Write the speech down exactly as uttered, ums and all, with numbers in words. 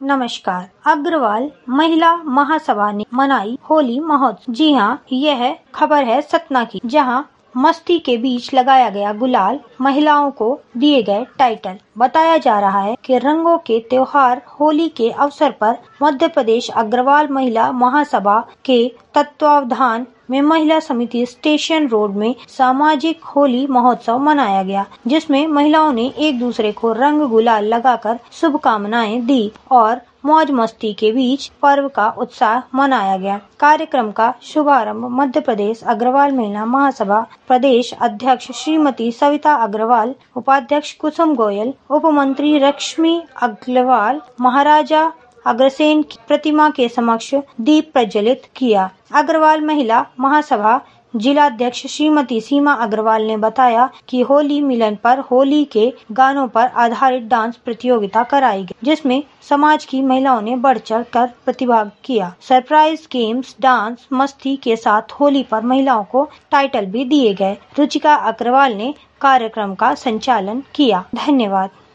नमस्कार। अग्रवाल महिला महासभा ने मनाई होली महोत्सव। जी हाँ, यह खबर है सतना की, जहाँ मस्ती के बीच लगाया गया गुलाल, महिलाओं को दिए गए टाइटल। बताया जा रहा है कि रंगों के त्योहार होली के अवसर पर मध्य प्रदेश अग्रवाल महिला महासभा के तत्वावधान में महिला समिति स्टेशन रोड में सामाजिक होली महोत्सव मनाया गया, जिसमें महिलाओं ने एक दूसरे को रंग गुलाल लगाकर शुभकामनाएं दी और मौज मस्ती के बीच पर्व का उत्साह मनाया गया। कार्यक्रम का शुभारंभ मध्य प्रदेश अग्रवाल महिला महासभा प्रदेश अध्यक्ष श्रीमती सविता अग्रवाल, उपाध्यक्ष कुसुम गोयल, उप मंत्री लक्ष्मी अग्रवाल, महाराजा अग्रसेन की प्रतिमा के समक्ष दीप प्रज्वलित किया। अग्रवाल महिला महासभा जिलाध्यक्ष श्रीमती सीमा अग्रवाल ने बताया कि होली मिलन पर होली के गानों पर आधारित डांस प्रतियोगिता कराई गई, जिसमें समाज की महिलाओं ने बढ़ चढ़ कर प्रतिभाग किया। सरप्राइज गेम्स, डांस, मस्ती के साथ होली पर महिलाओं को टाइटल भी दिए गए। रुचिका अग्रवाल ने कार्यक्रम का संचालन किया। धन्यवाद।